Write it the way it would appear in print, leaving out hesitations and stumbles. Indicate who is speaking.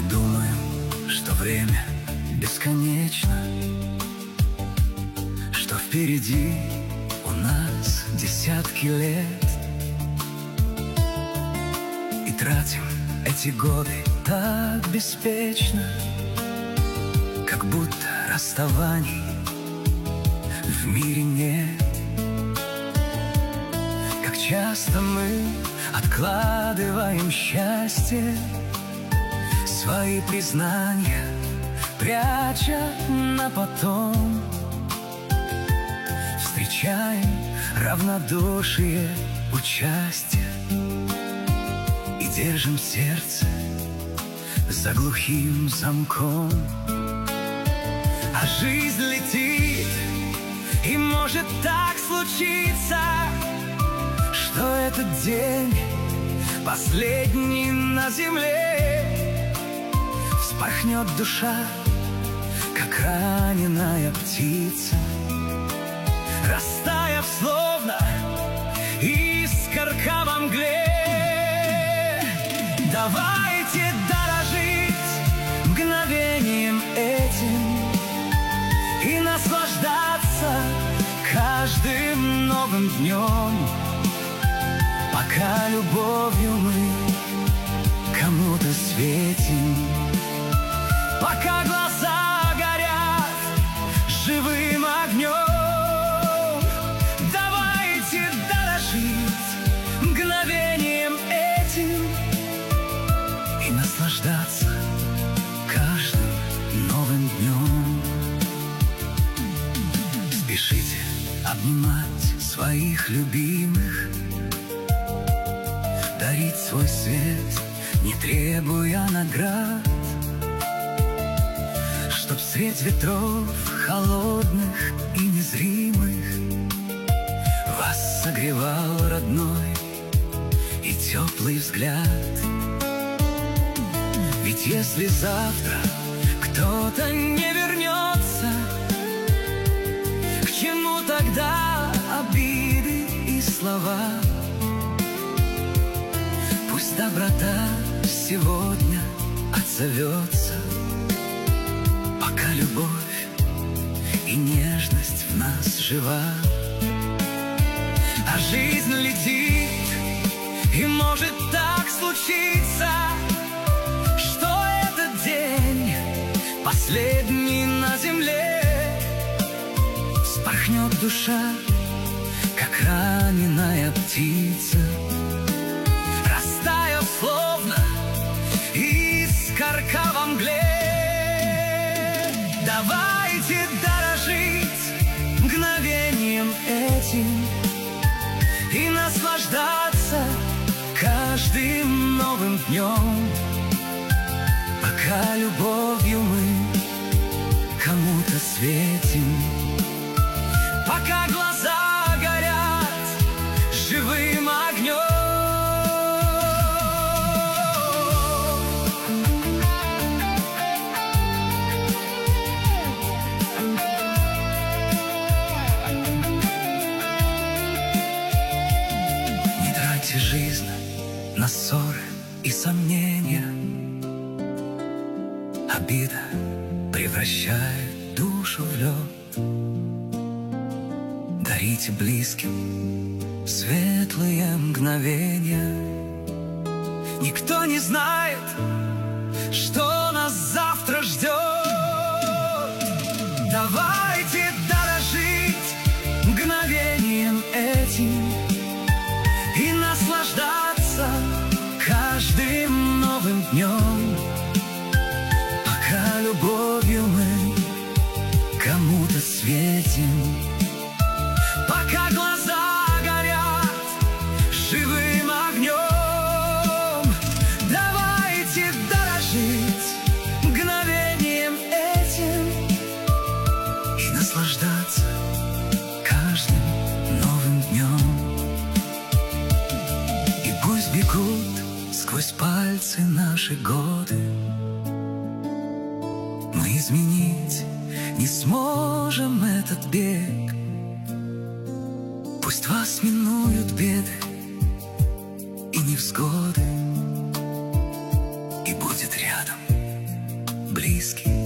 Speaker 1: Думаем, что время бесконечно, что впереди у нас десятки лет, и тратим эти годы так беспечно, как будто расставаний в мире нет. Как часто мы откладываем счастье, свои признания пряча на потом. Встречаем равнодушие, участие и держим сердце за глухим замком. А жизнь летит, и может так случиться, что этот день последний на земле. Вспорхнет душа, как раненая птица, растаяв словно искорка во мгле. Давайте дорожить мгновением этим и наслаждаться каждым новым днем, пока любовью мы кому-то светим, пока глаза горят живым огнем. Давайте дорожить мгновением этим и наслаждаться каждым новым днем. Спешите обнимать своих любимых, дарить свой свет, не требуя наград, чтоб средь ветров холодных и незримых вас согревал родной и теплый взгляд. Ведь если завтра кто-то не вернется, к чему тогда обиды и слова? Пусть доброта сегодня отзовется, пока любовь и нежность в нас жива. А жизнь летит, и может так случиться, что этот день последний на земле. Вспорхнет душа, как раненая птица, растаяв словно искорка во мгле. Давайте дорожить мгновением этим и наслаждаться каждым новым днем, пока любовью мы кому-то светим, пока глаза горят живым огнем. Жизнь на ссоры и сомнения, обида превращает душу в лед. Дарите близким светлые мгновения. Никто не знает, что нас завтра ждет. Давайте дорожить мгновением этим и наслаждаться каждым новым днем, пока любовью мы кому-то светим, пока глаза горят живым огнем. Давайте дорожить мгновением этим и наслаждаться каждым новым днем. Пусть бегут сквозь пальцы наши годы, мы изменить не сможем этот бег. Пусть вас минуют беды и невзгоды, и будет рядом близкий.